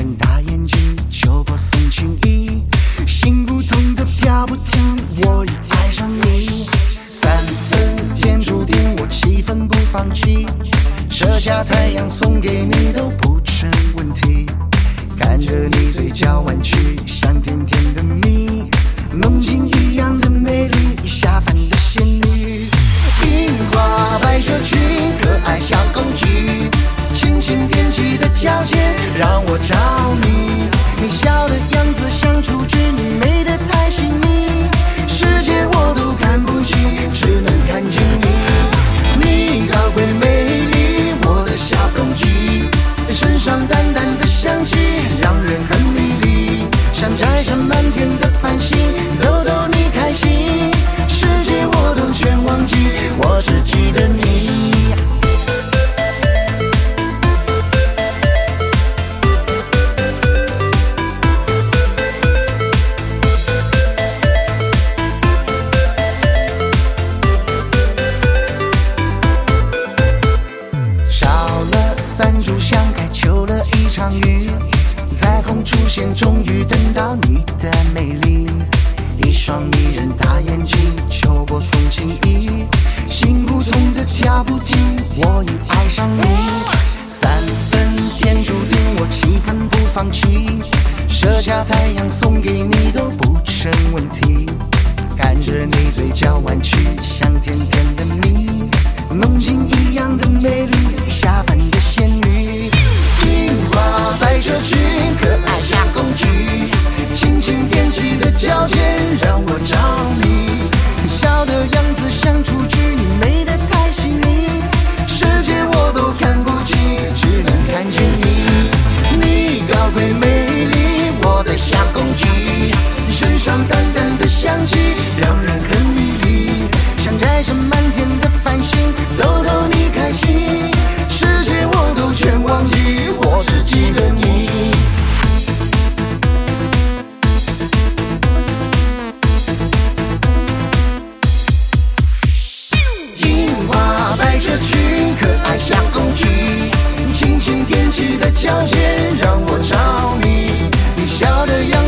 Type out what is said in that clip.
人大眼睛，秋波送情意，心不痛的跳不停，我已爱上你。3分天注定，我7分不放弃，射下太阳送给你都不成问题。看着你嘴角弯曲，像甜甜的蜜，梦境一样的美丽，下凡的仙女。樱花百褶裙，可爱小公举，轻轻踮起的脚尖让我着迷。你笑的样子像雏菊，你美得太细腻，世界我都看不起，只能看见你。你高贵美丽，我的小公举，身上淡淡的香气让人很迷离，像摘上满天的繁星，逗逗你开心，世界我都全忘记，我只记得你。少了3炷香，还求了一场雨，彩虹出现，终于等到你的美丽。一双迷人大眼睛，秋波送情意，心不痛的跳不停，我已爱上你。3分天注定，我7分不放弃，射下太阳送给你都不成问题。看着你嘴角弯曲，像甜甜的蜜，梦境一样的美丽，下凡的仙女。樱花百褶裙，可爱小公举，轻轻踮起的脚尖让我着迷。你笑的样子像雏菊，你美得太细腻，世界我都看不起，只能看见你。你高贵美丽，我的小公举，身上淡淡的香气让人很迷离，像摘上满天的繁星，逗逗你开心，世界我都全忘记，我只记得你。樱花百褶裙，可爱小公举，轻轻踮起的脚尖让我着迷。你笑的样